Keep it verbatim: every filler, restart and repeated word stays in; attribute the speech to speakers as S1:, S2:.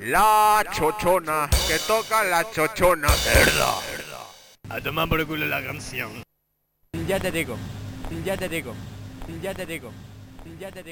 S1: La chochona, que toca la chochona.
S2: Verdad. A tomar por culo la canción.
S3: Ya te digo, ya te digo, ya te digo, ya te digo.